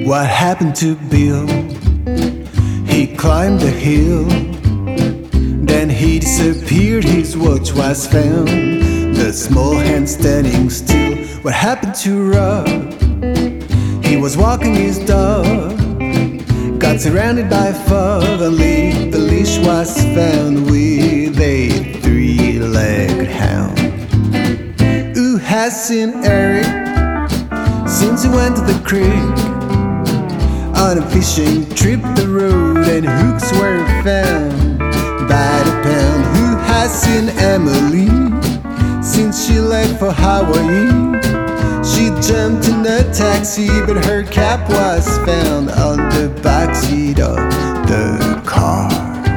What happened to Bill? He climbed the hill, then he disappeared, his watch was found, the small hand standing still. What happened to Rob? He was walking his dog, got surrounded by fog, only the leash was found with a three-legged hound. Who has seen Eric since he went to the creek? On a fishing trip the road and hooks were found by the pound. Who has seen Emily since she left for Hawaii? She jumped in a taxi but her cap was found on the backseat of the car.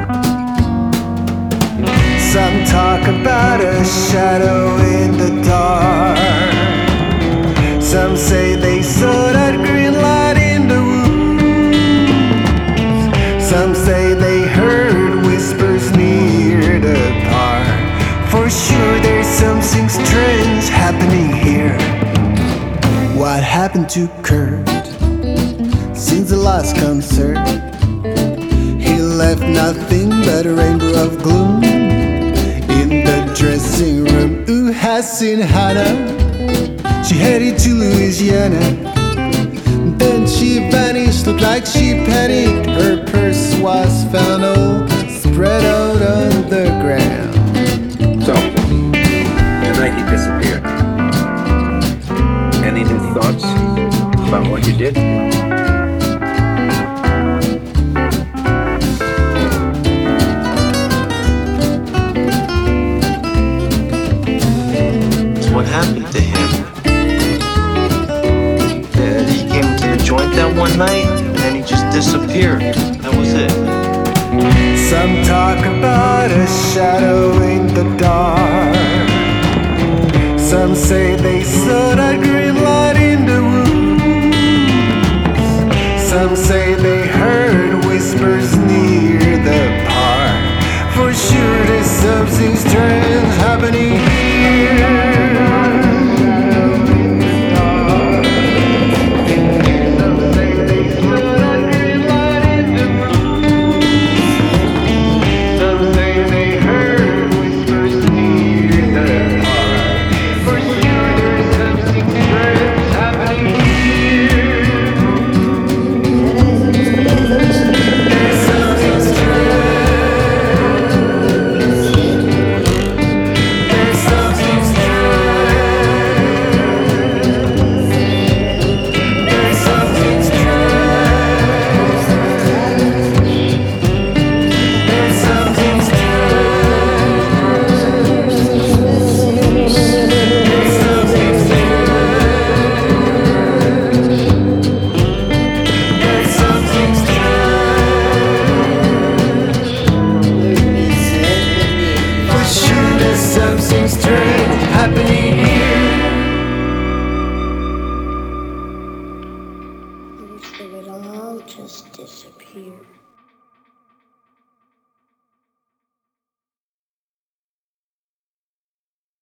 Some talk about a shadow in the dark. Some say they saw that green light in the woods. Some say they heard whispers near the park. For sure there's something strange happening here. What happened to Kurt since the last concert? He left nothing but a rainbow of gloom in the dressing room. Who has seen Hannah? She headed to Louisiana, then she vanished, looked like she panicked. Her purse was found all spread out on the ground. So, the night he disappeared, any new thoughts about what you did? What happened to him? He came to the joint that one night and then he just disappeared. That was it. Some talk about a shadow in the dark. Some say they saw that green light in the woods. Some say they heard whispers near the park. For sure there's something strange happening here. Something strange happening here. Most of it all just disappeared.